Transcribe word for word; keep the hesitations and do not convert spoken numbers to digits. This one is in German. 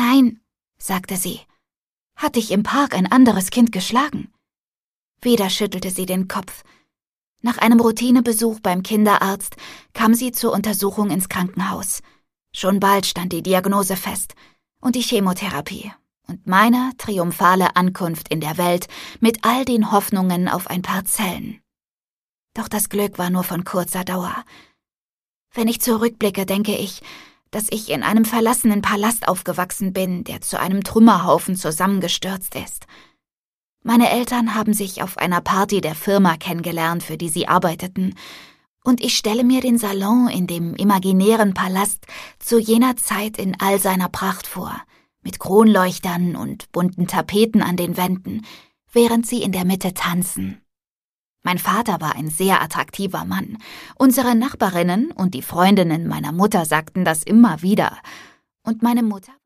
»Nein«, sagte sie. »Hat dich im Park ein anderes Kind geschlagen?« Wieder schüttelte sie den Kopf. Nach einem Routinebesuch beim Kinderarzt kam sie zur Untersuchung ins Krankenhaus. Schon bald stand die Diagnose fest und die Chemotherapie und meine triumphale Ankunft in der Welt mit all den Hoffnungen auf ein paar Zellen. Doch das Glück war nur von kurzer Dauer. Wenn ich zurückblicke, denke ich, dass ich in einem verlassenen Palast aufgewachsen bin, der zu einem Trümmerhaufen zusammengestürzt ist. Meine Eltern haben sich auf einer Party der Firma kennengelernt, für die sie arbeiteten, und ich stelle mir den Salon in dem imaginären Palast zu jener Zeit in all seiner Pracht vor, mit Kronleuchtern und bunten Tapeten an den Wänden, während sie in der Mitte tanzen. Mein Vater war ein sehr attraktiver Mann. Unsere Nachbarinnen und die Freundinnen meiner Mutter sagten das immer wieder. Und meine Mutter